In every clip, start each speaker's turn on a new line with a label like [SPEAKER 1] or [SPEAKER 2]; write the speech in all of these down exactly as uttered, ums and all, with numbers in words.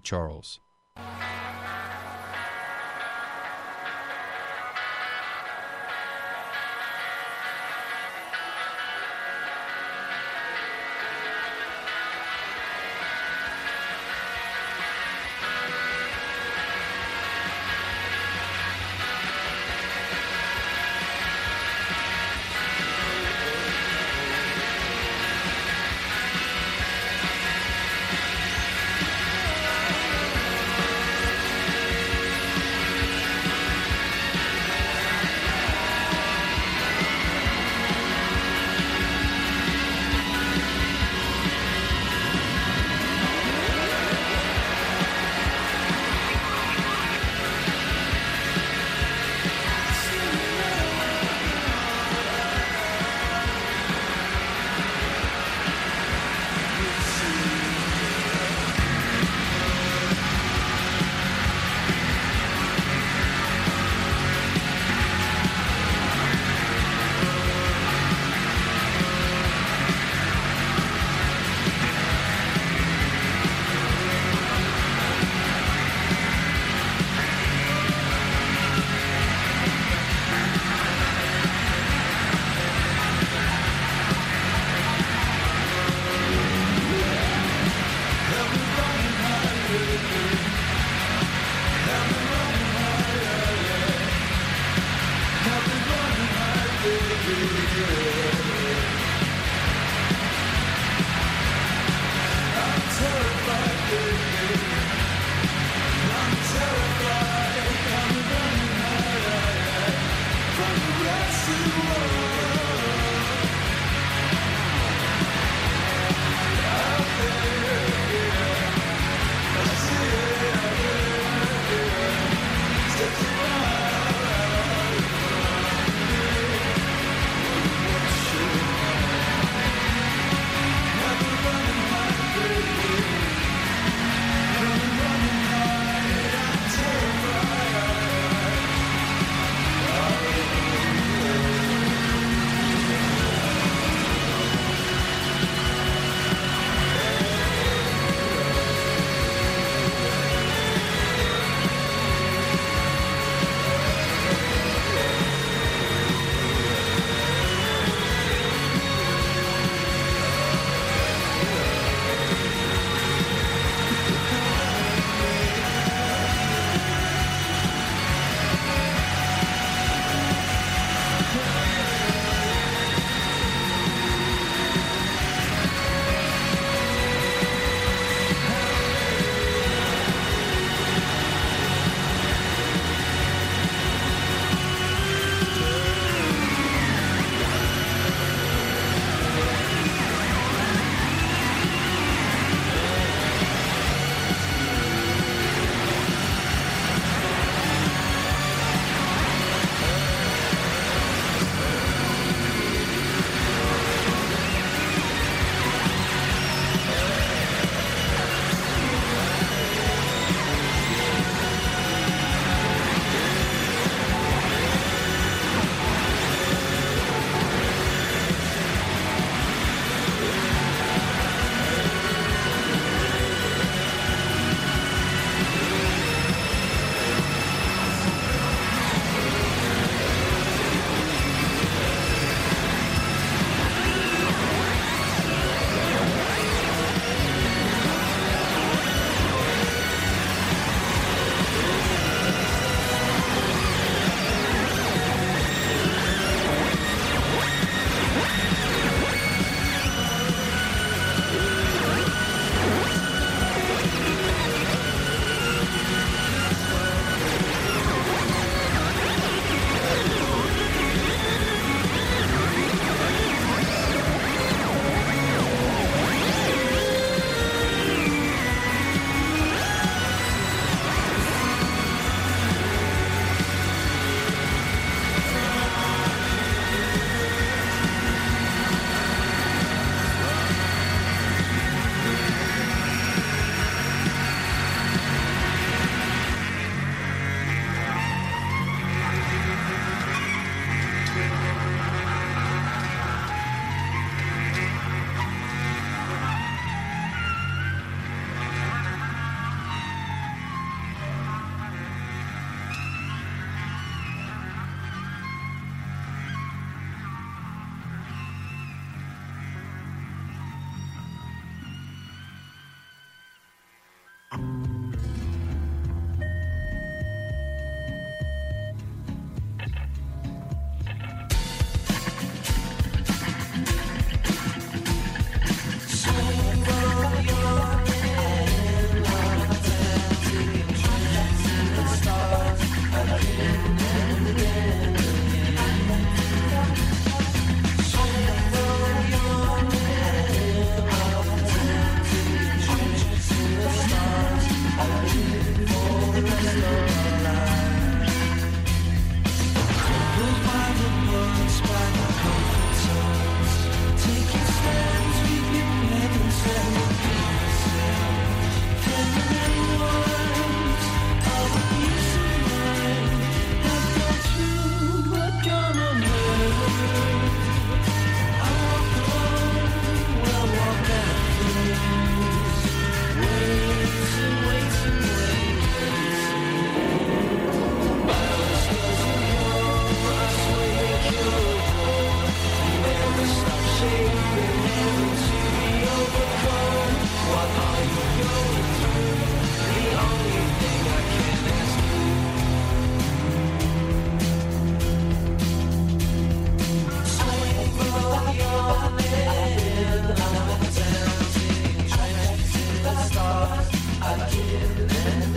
[SPEAKER 1] Charles.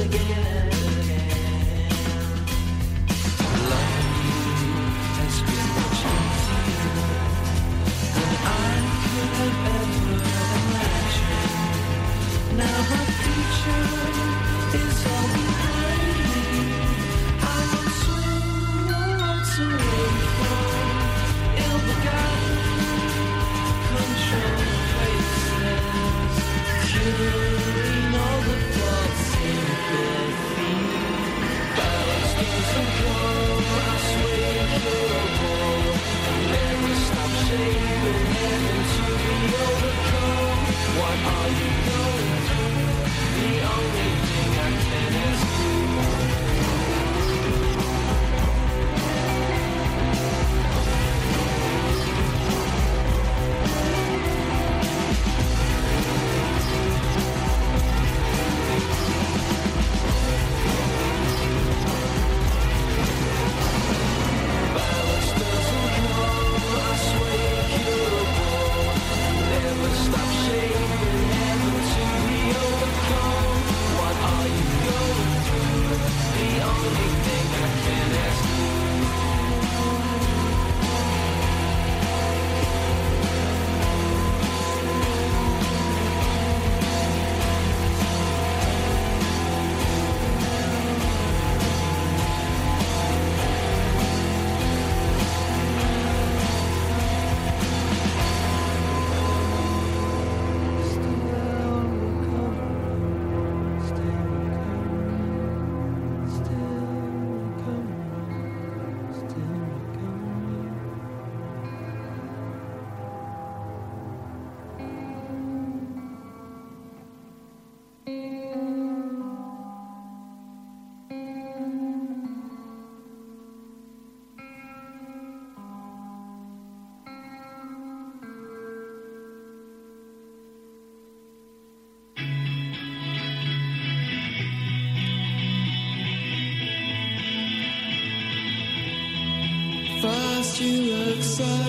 [SPEAKER 1] You look so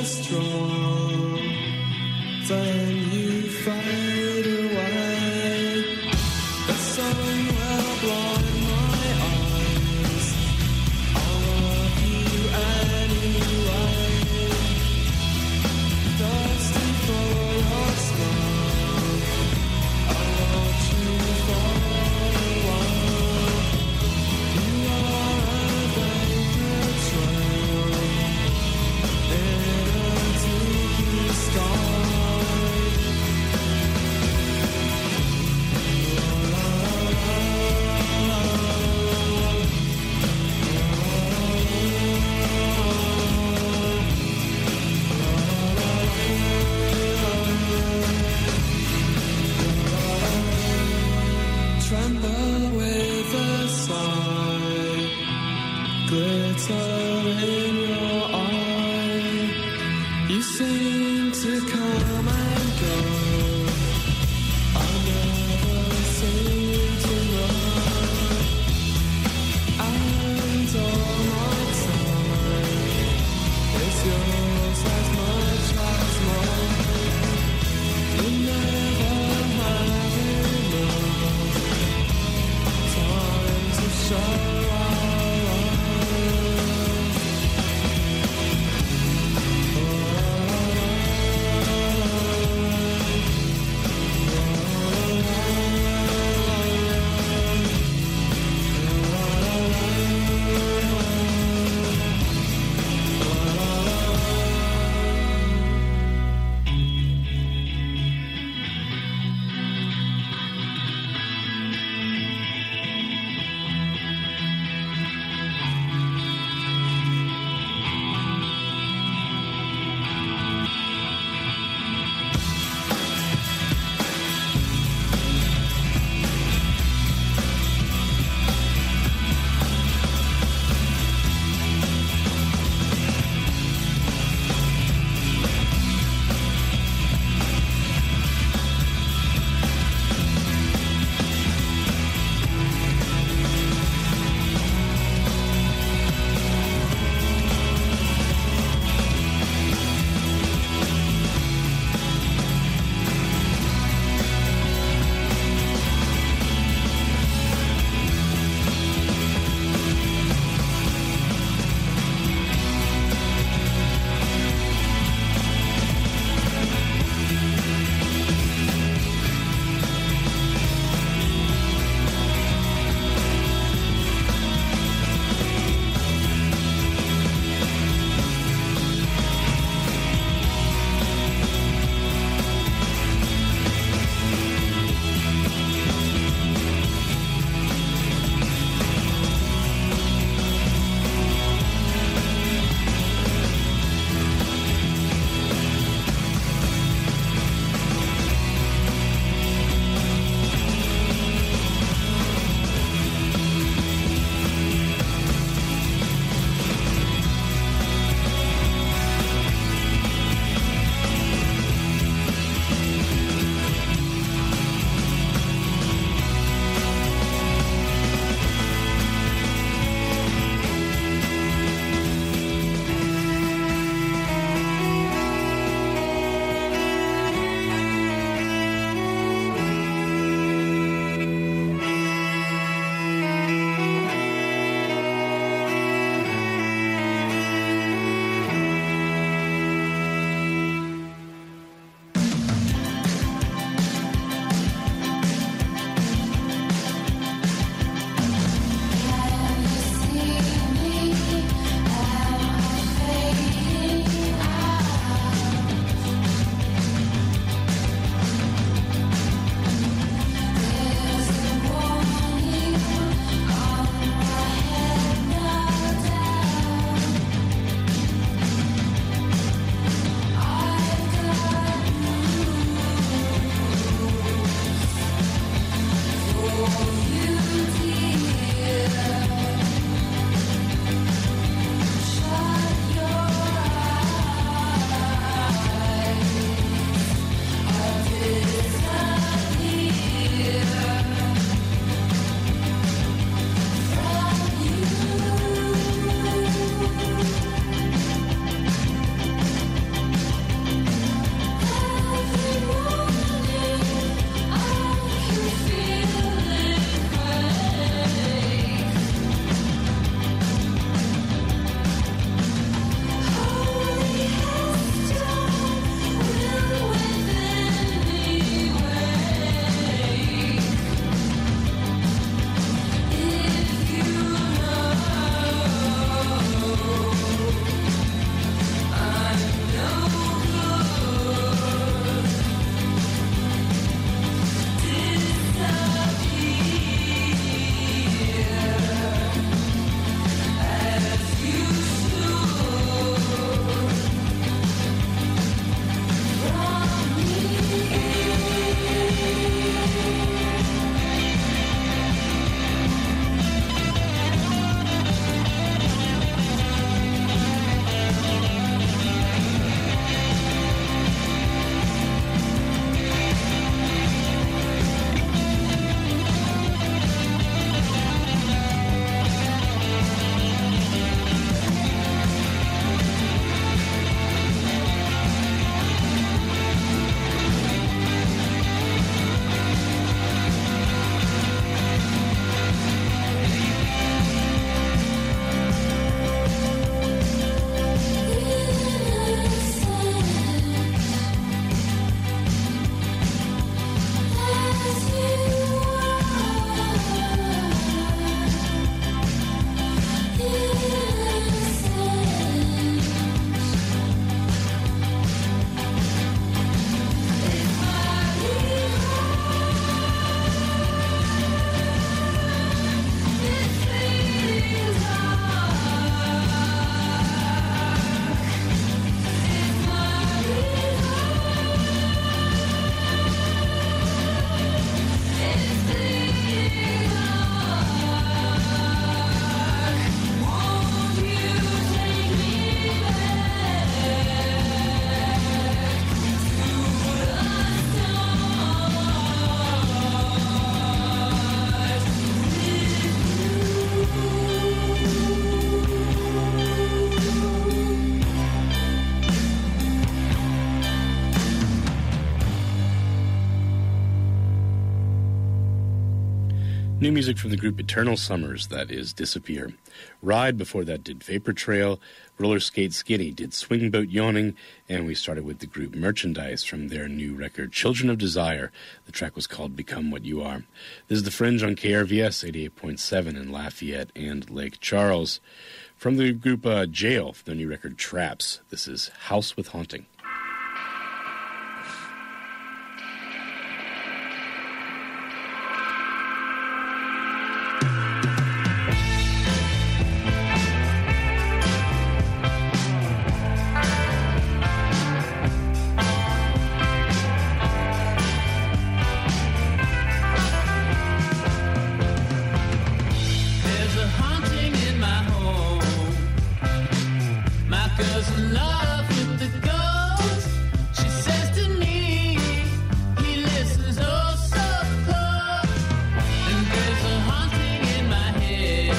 [SPEAKER 1] strong, then you fade away. The sun will blind my eyes. I love you anyway. Thirsty for your smile, I watch you fall away. You are a vapor trail into the sky. Tremble with a sigh, glitter in your eye. You seem to come and go, I never seem to know. And all my time is yours as much as mine. You never have enough time to show our love.
[SPEAKER 2] New music from the group Eternal Summers, that is Disappear. Ride before that did Vapor Trail. Roller Skate Skinny did Swing Boat Yawning. And we started with the group Merchandise from their new record Children of Desire. The track was called Become What You Are. This is The Fringe on K R V S eighty-eight point seven in Lafayette and Lake Charles. From the group uh, Jail, their new record Traps, this is House with Haunting.
[SPEAKER 1] Love with the ghost, she says to me, he listens oh so close, and there's a haunting in my head,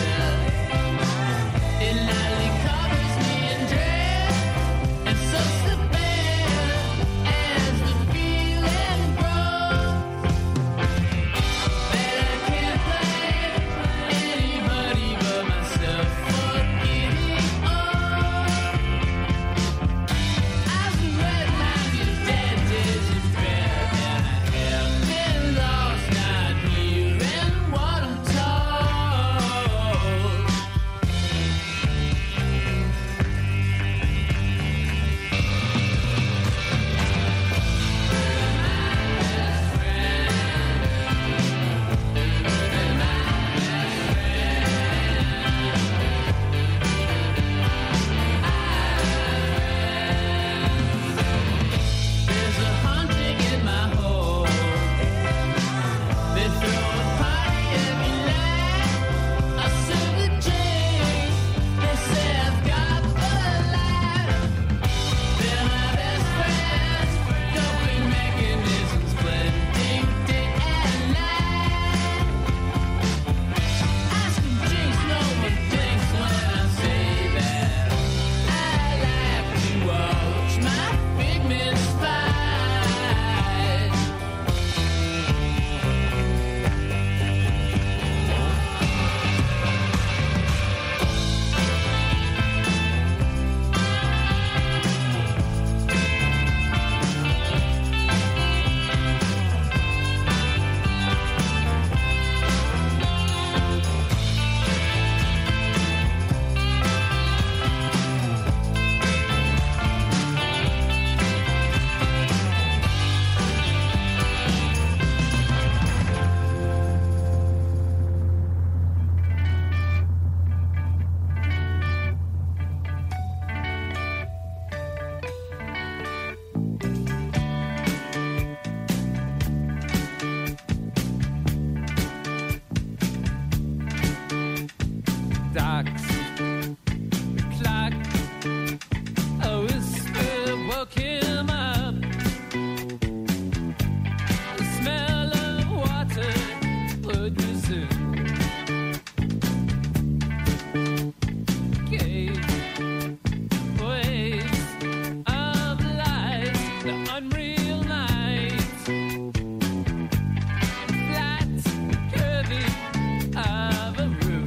[SPEAKER 1] it lightly covers me in dread, and so severe as the feeling grows, that I can't blame anybody but myself for getting old. As the red line is dead, days in dread, and I have been lost, not hearing what I'm told. There's a haunting in my home. They throw a party every night. I serve the drink. They say I've got the light. They're my best friends. Coping mechanisms blending day and night. Ask them jinx, no one thinks when I say that. I like to watch my pigments fight. Ducks, the clock, a whisper woke him up. The smell of water would resume. Gave waves of light, the unreal night. Flat curving of a room.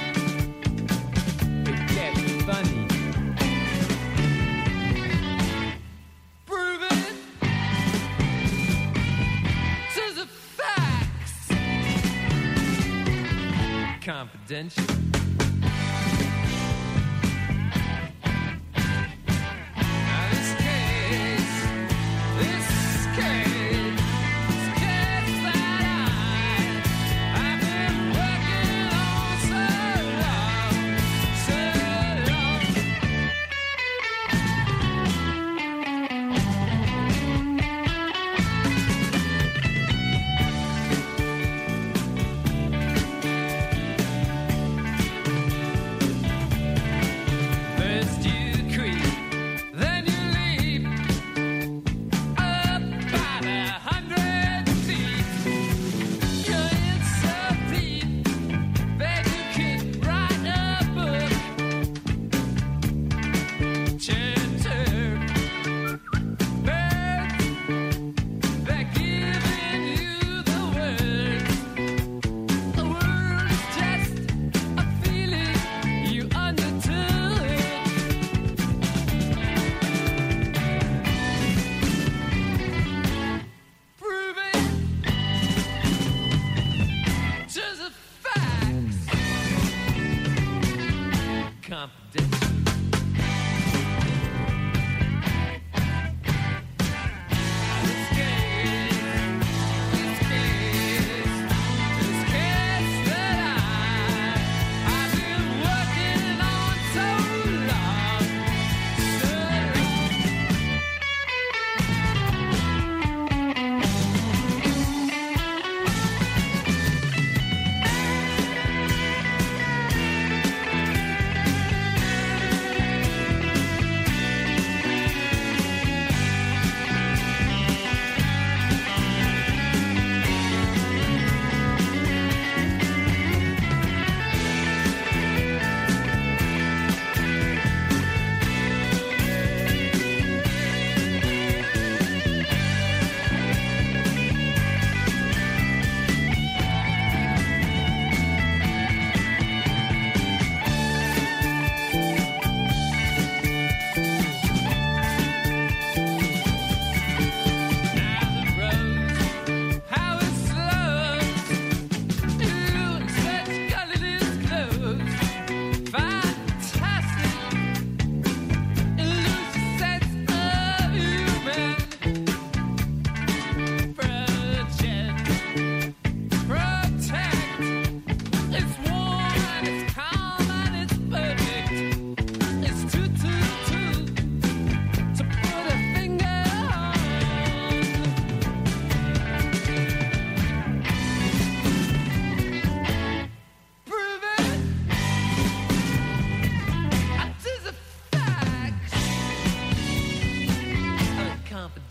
[SPEAKER 1] It gets funny. Prove it to the facts. Confidential. Now this case, this case, this case that I, I've been working on so long, so long.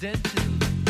[SPEAKER 1] dead too.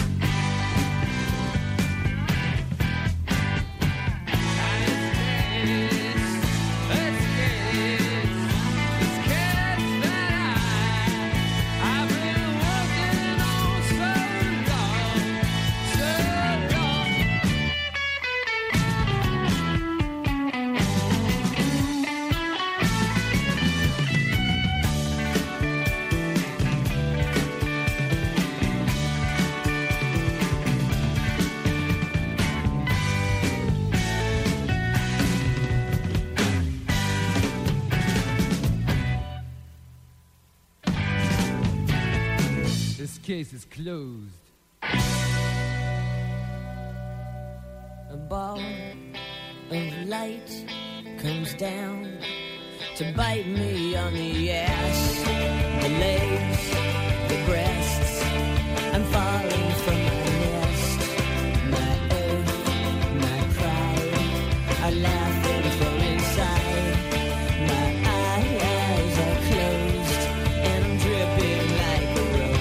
[SPEAKER 1] Case is closed.
[SPEAKER 3] A ball of light comes down to bite me on the ass, the legs, the breasts. I'm falling from my nest. My earth, my pride are laughing from inside. My eyes are closed and I'm dripping like a rose.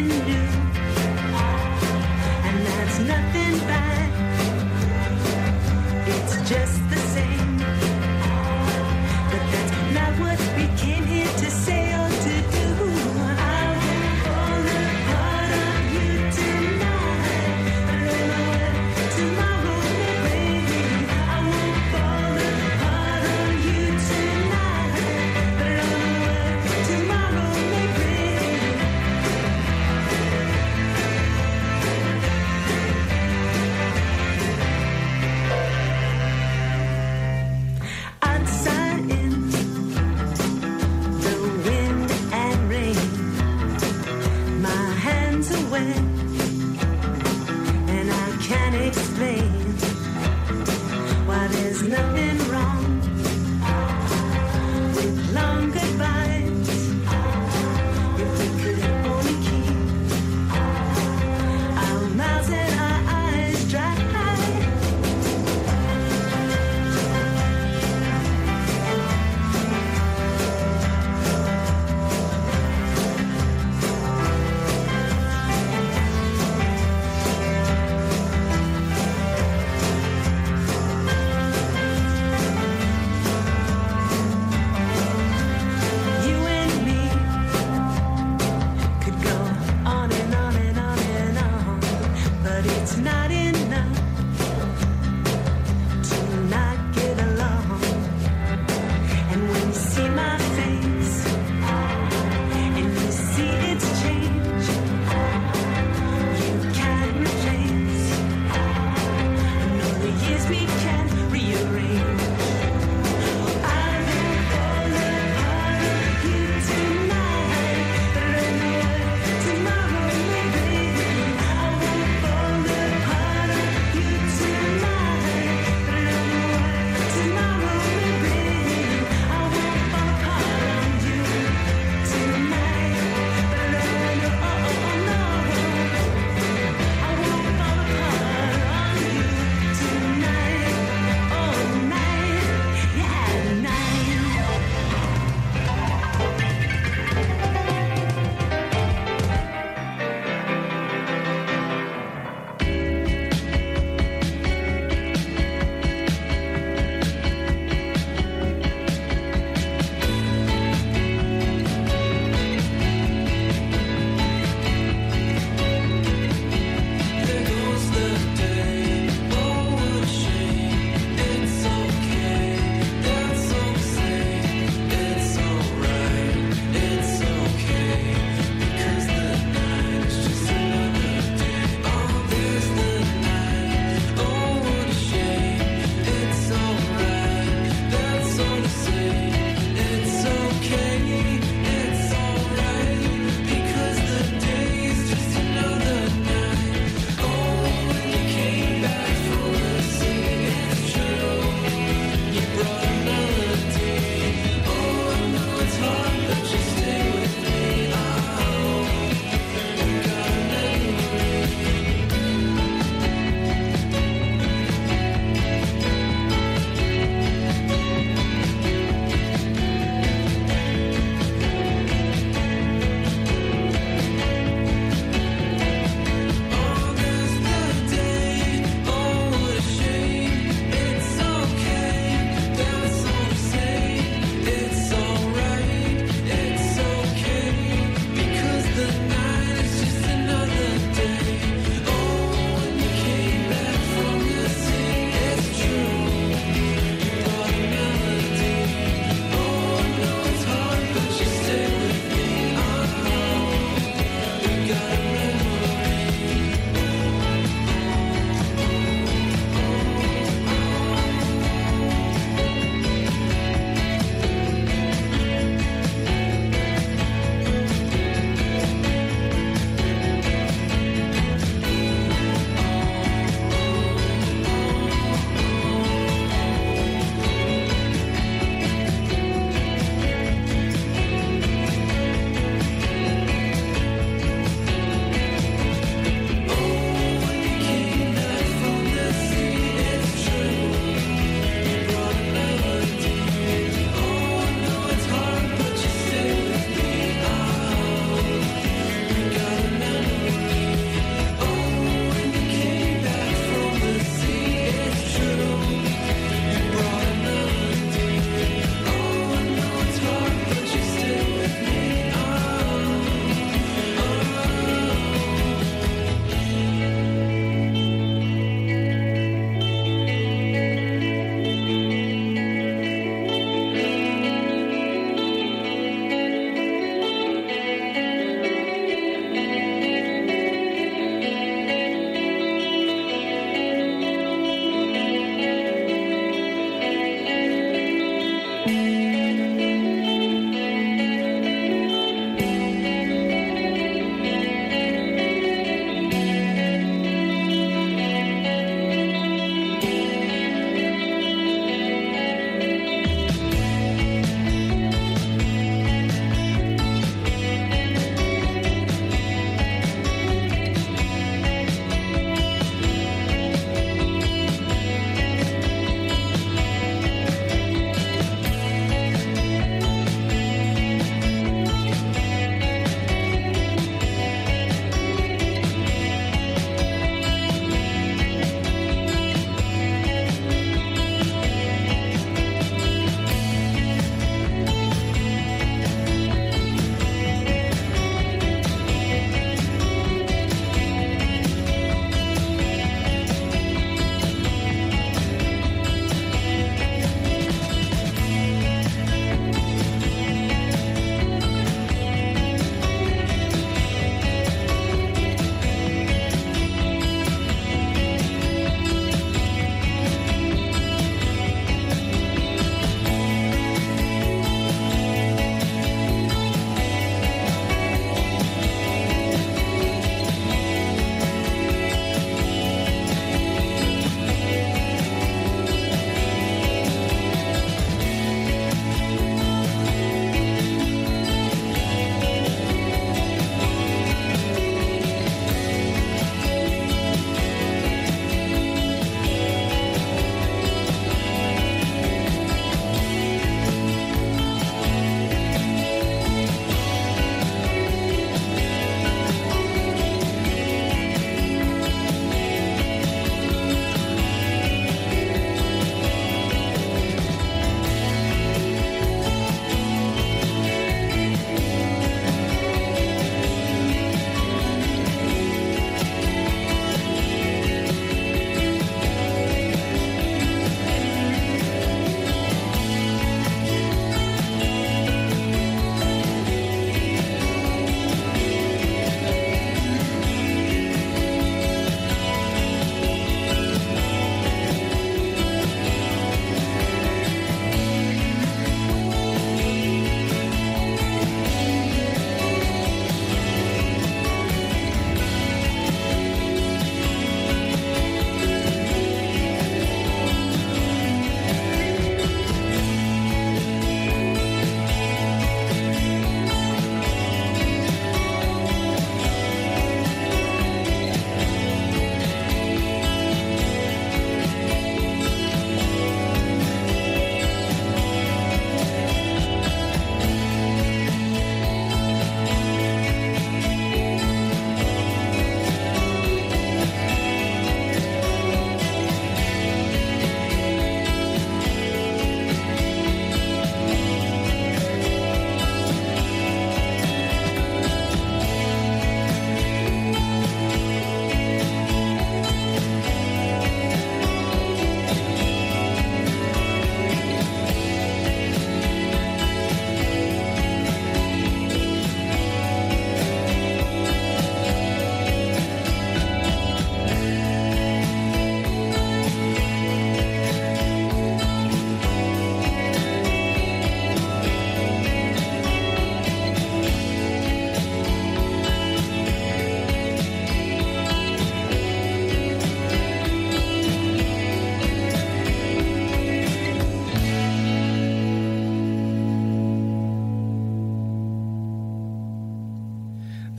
[SPEAKER 4] something new, and that's nothing bad. It's just the same, but that's not what we came here to say or to do. I won't fall apart on you tonight. I don't know what tomorrow may bring. I won't fall apart on you tonight. I don't know what tomorrow may bring. Outside in the wind and rain, my hands are wet, and I can't explain why there's nothing wrong with long goodbyes. If we could only keep our mouths and our eyes dry. You and me could go on and on and on and on, but it's not enough to not get along. And when you see my face and you see its change, you can't replace. I know the years we can rearrange. I won't fall apart on you tonight. I don't know what tomorrow may bring. I won't fall apart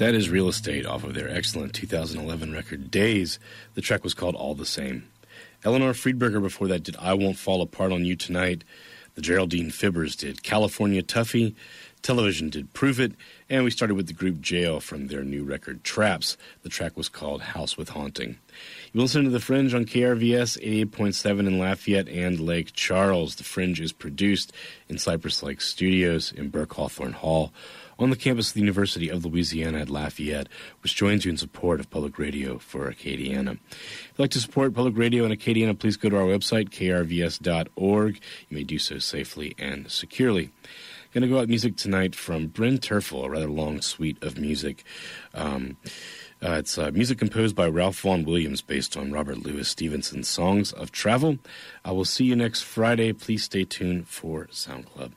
[SPEAKER 2] That is Real Estate off of their excellent two thousand eleven record Days. The track was called All the Same. Eleanor Friedberger before that did I Won't Fall Apart on You Tonight. The Geraldine Fibbers did California Toughie. Television did Prove It. And we started with the group Jail from their new record Traps. The track was called House with Haunting. You listen to The Fringe on K R V S eighty-eight point seven in Lafayette and Lake Charles. The Fringe is produced in Cypress Lake Studios in Burke Hawthorne Hall on the campus of the University of Louisiana at Lafayette, which joins you in support of Public Radio for Acadiana. If you'd like to support Public Radio and Acadiana, please go to our website, k r v s dot org. You may do so safely and securely. Going to go out with music tonight from Bryn Terfel, a rather long suite of music. Um, uh, it's uh, music composed by Ralph Vaughan Williams based on Robert Louis Stevenson's Songs of Travel. I will see you next Friday. Please stay tuned for Sound Club.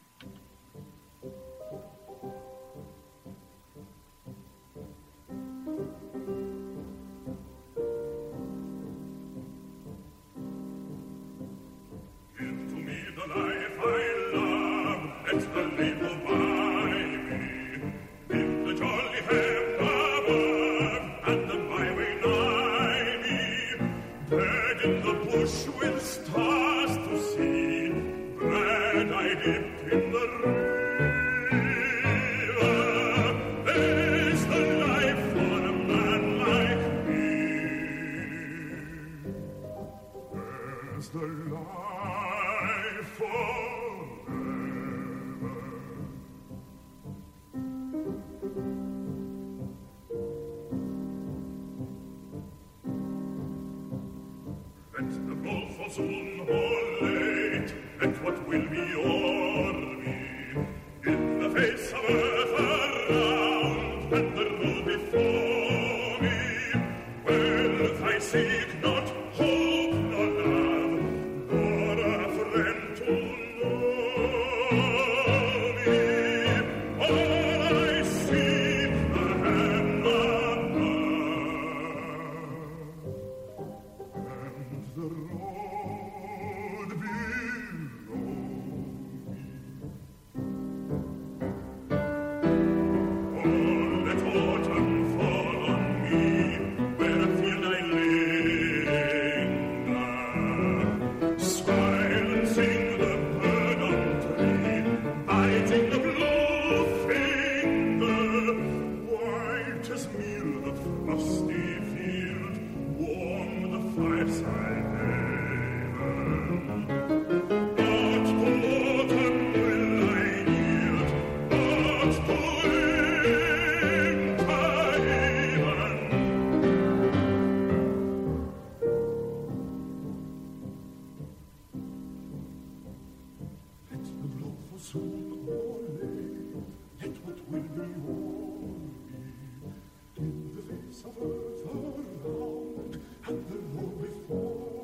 [SPEAKER 5] Let the label by me, in the jolly hand above, and the byway nigh me, bred in the bush with stars to see, bread I dipped in the river, there's the life for a man like me, there's the life for soon or late, and what will be o'er me, in the face of earth around, and the road before me, wealth I seek not, hope nor love, nor a friend to know me, all I see, a hand above, and the road of earth around, and the road before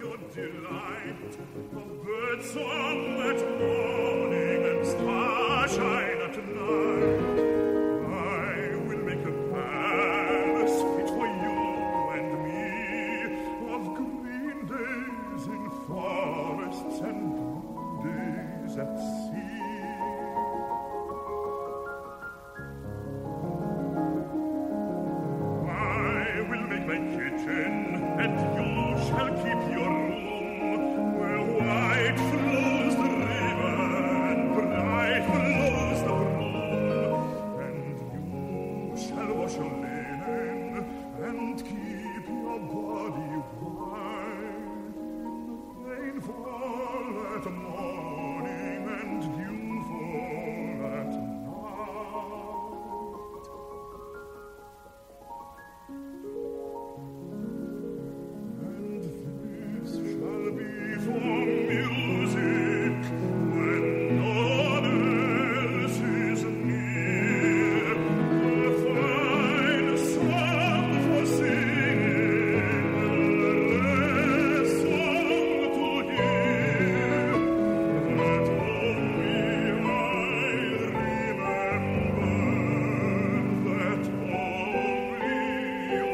[SPEAKER 5] your delight, of bird song at morning and starshine at night. I will make a palace fit for you and me, of green days in forests and blue days at sea. My kitchen, and you shall keep your room, where white flows the river and bright flows the broom, and you shall wash your linen and keep your body white. Rain fall at morning and dew fall at night. Shall be for music when no one else is near, a fine song for singing, a song to hear, that only I remember, that only you.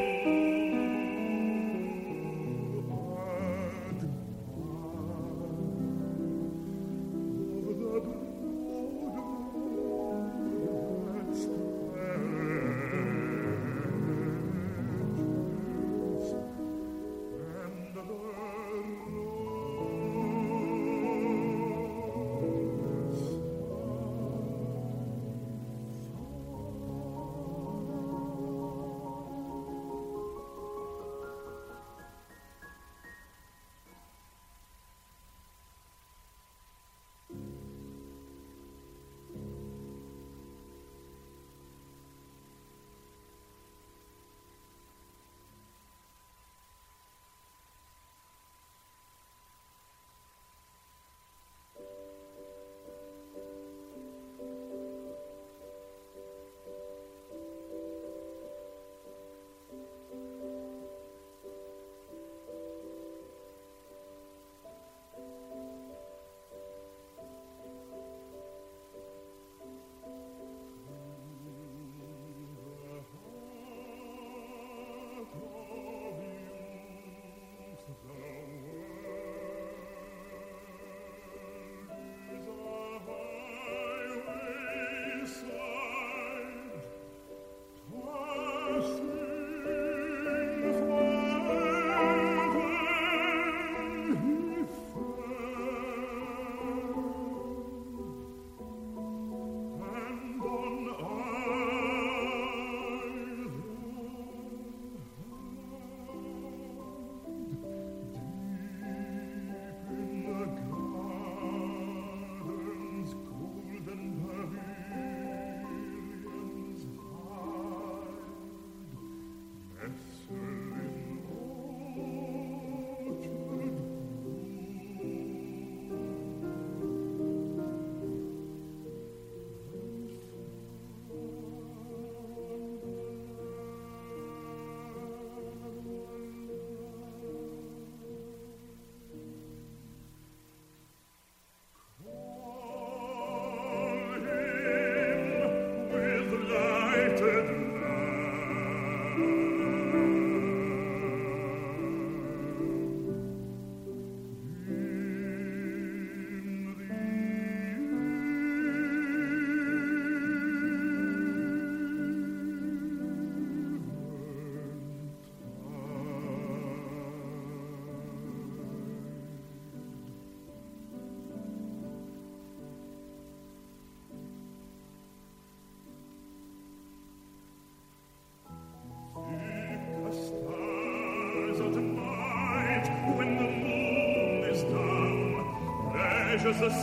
[SPEAKER 5] Just a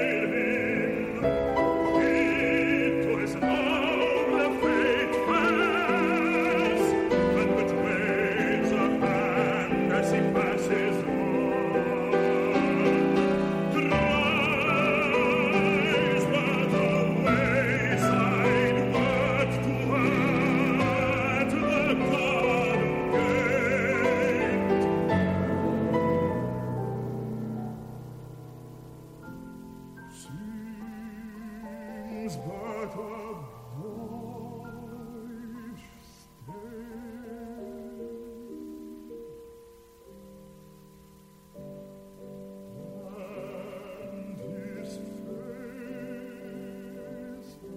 [SPEAKER 5] sailing, it was all a fate pass, and which waves a hand as he passes on. Tries but a wayside word to her at the garden gate. songs but a boyish and his face is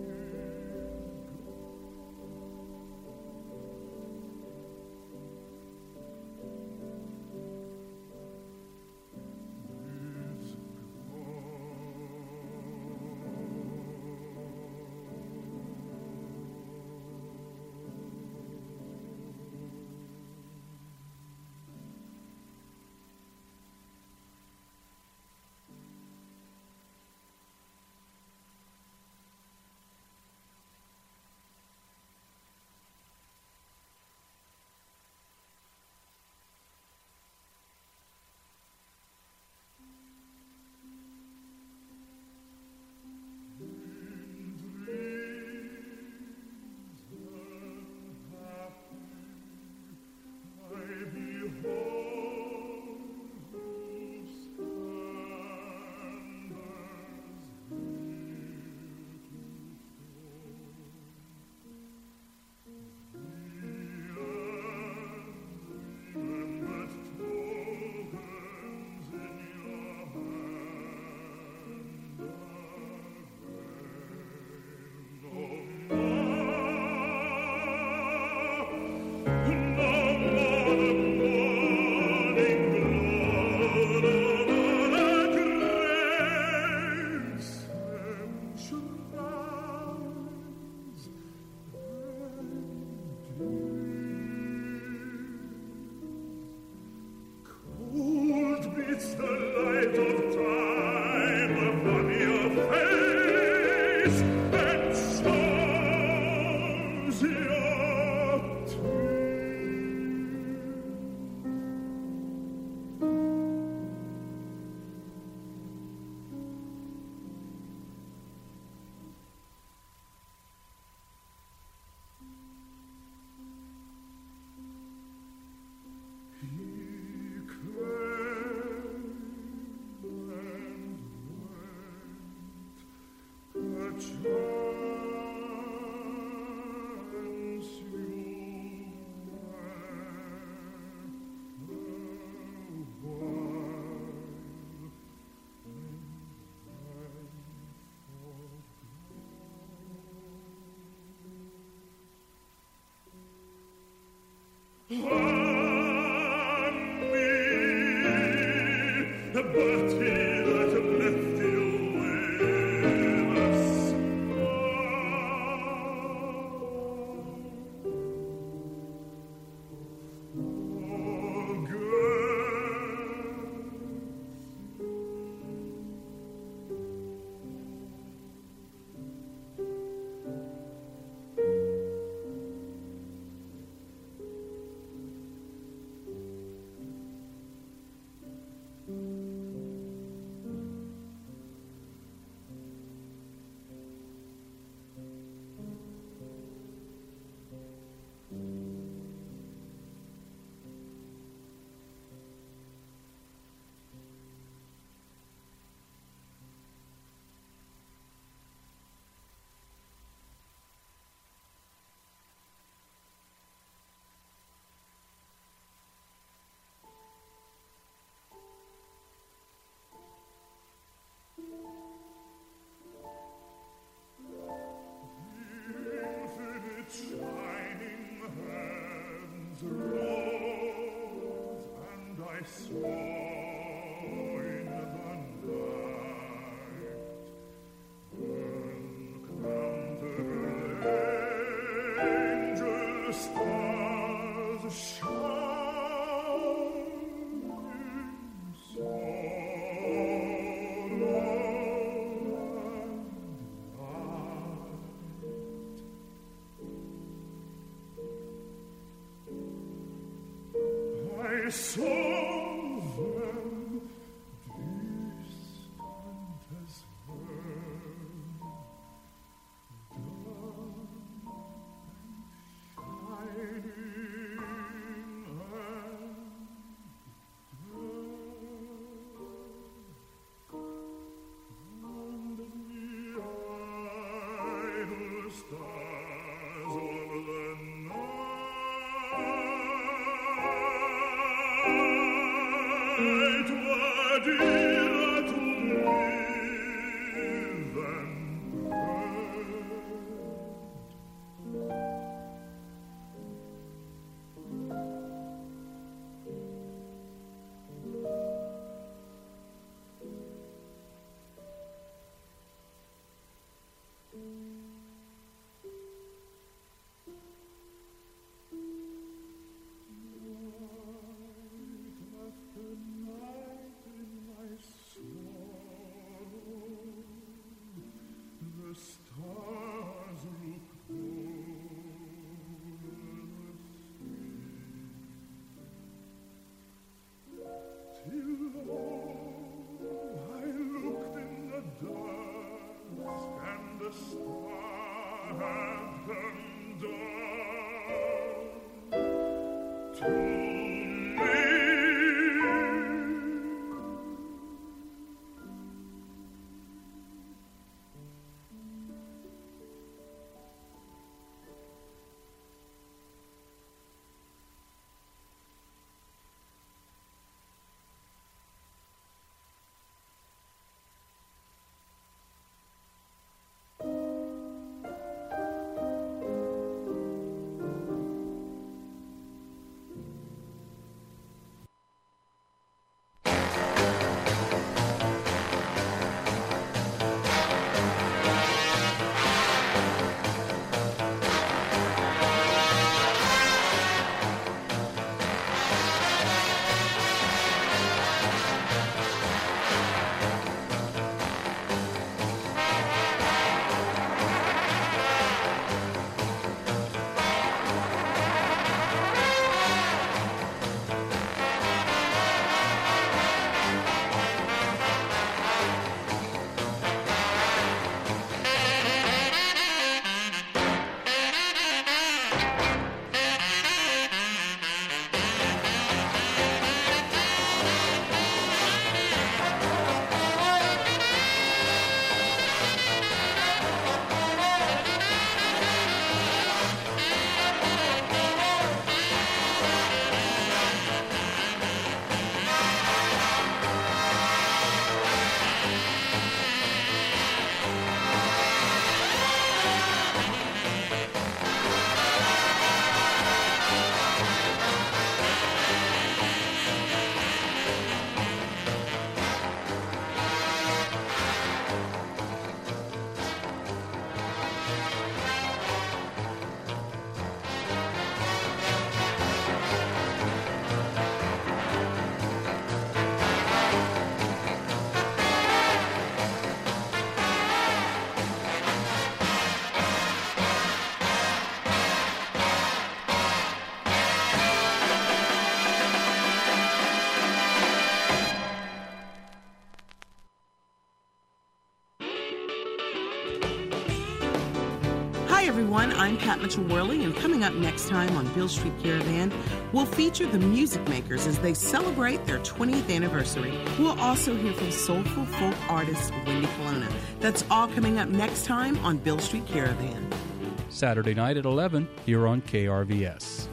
[SPEAKER 6] everyone, I'm Pat Mitchell-Worley, and coming up next time on Beale Street Caravan, we'll feature the Music Makers as they celebrate their twentieth anniversary. We'll also hear from soulful folk artist Wendy Colonna. That's all coming up next time on Beale Street Caravan.
[SPEAKER 7] Saturday night at eleven here on K R V S.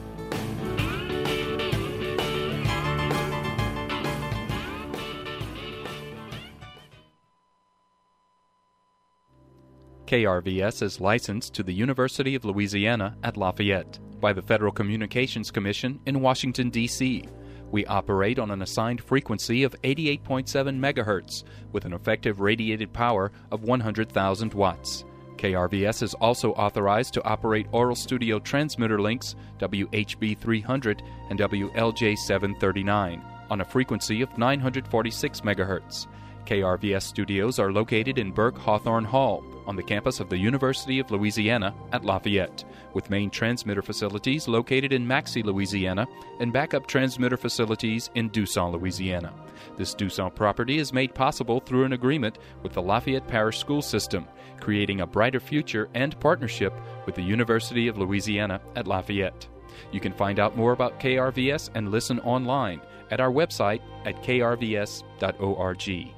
[SPEAKER 7] K R V S is licensed to the University of Louisiana at Lafayette by the Federal Communications Commission in Washington, D C We operate on an assigned frequency of eighty-eight point seven megahertz with an effective radiated power of one hundred thousand watts. K R V S is also authorized to operate Oral Studio transmitter links W H B three hundred and W L J seven thirty-nine on a frequency of nine hundred forty-six megahertz. K R V S studios are located in Burke Hawthorne Hall on the campus of the University of Louisiana at Lafayette, with main transmitter facilities located in Maxey, Louisiana, and backup transmitter facilities in Dusson, Louisiana. This Dusson property is made possible through an agreement with the Lafayette Parish School System, creating a brighter future and partnership with the University of Louisiana at Lafayette. You can find out more about K R V S and listen online at our website at k r v s dot org.